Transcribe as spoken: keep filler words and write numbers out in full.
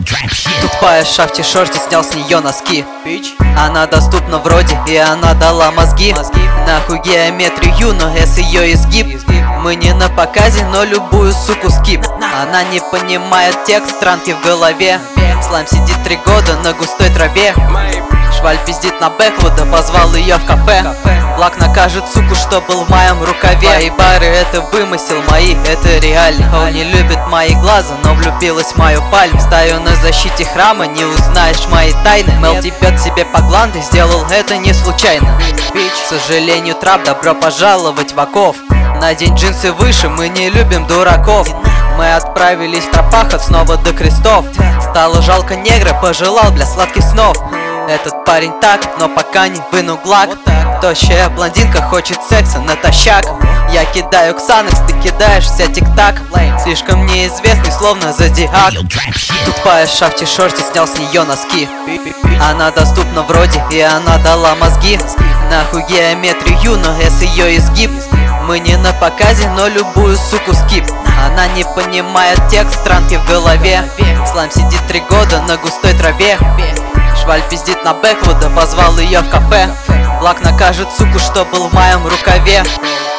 Тупая шафти шорти, снял с нее носки. Она доступна вроде, и она дала мозги. Нахуй геометрию, но S ее изгиб. Мы не на показе, но любую суку скип. Она не понимает текст, странки в голове. Слайм сидит три года на густой траве. Шваль пиздит на Бэквуда, позвал ее в кафе. Лак накажет суку, что был в моем рукаве. Мои бары это вымысел, мои это реально. Он не любит мои глаза, но влюбилась в мою пальму. Стою на защите храма, не узнаешь мои тайны. Мел тепет себе по гланды, сделал это не случайно. К сожалению, трап, добро пожаловать в оков. Надень джинсы выше, мы не любим дураков. Мы отправились в тропахот снова до крестов. Стало жалко негра, пожелал для сладких снов. Этот парень так, но пока не вынул глак. Тощая блондинка хочет секса натощак. Я кидаю ксанекс, ты кидаешь вся тик-так. Слишком неизвестный, словно зодиак. Тупая шафти шорти, снял с нее носки. Она доступна вроде, и она дала мозги. Нахуй геометрию, но S ее изгиб. Мы не на показе, но любую суку скип. Она не понимает текст, странки в голове. Слайм сидит три года на густой траве. Шваль пиздит на Бэквуда, позвал ее в кафе. Лак накажет суку, что был в моем рукаве.